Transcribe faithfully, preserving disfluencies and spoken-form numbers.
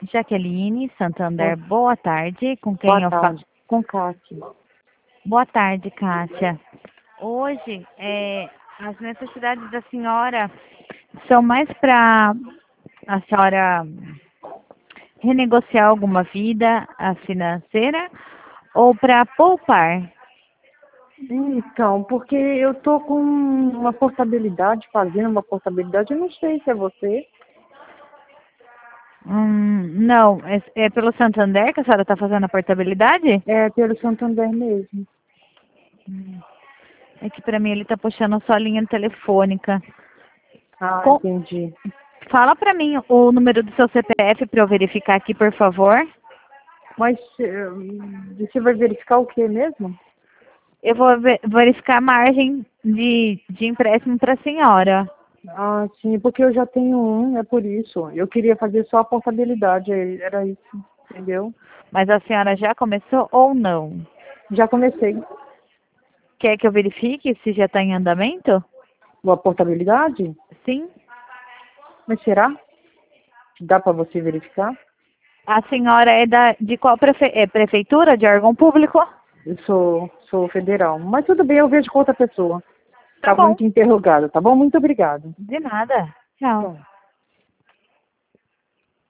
Jaqueline, Santander, Boa, boa tarde. Com quem boa eu falo? tarde. Com Cátia. Boa tarde, Kátia. Hoje, é, as necessidades da senhora são mais para a senhora renegociar alguma vida a financeira ou para poupar? Então, porque eu tô com uma portabilidade, fazendo uma portabilidade, eu não sei se é você. Hum, não, é, é pelo Santander que a senhora está fazendo a portabilidade? É pelo Santander mesmo. Hum, É que para mim ele está puxando só a linha telefônica. Ah, Com- entendi. Fala para mim o número do seu C P F para eu verificar aqui, por favor. Mas eh, você vai verificar o que mesmo? Eu vou ve- verificar a margem de, de empréstimo para a senhora. Ah, sim, porque eu já tenho um, é por isso. Eu queria fazer só a portabilidade, era isso, entendeu? Mas a senhora já começou ou não? Já comecei. Quer que eu verifique se já está em andamento? A portabilidade? Sim. Mas será? Dá para você verificar? A senhora é da, de qual prefe, é prefeitura, de órgão público? Eu sou, sou federal. Mas tudo bem, eu vejo com outra pessoa. Tá Tá bom. muito interrogada, tá bom? Muito obrigada. De nada. Tchau. Tchau.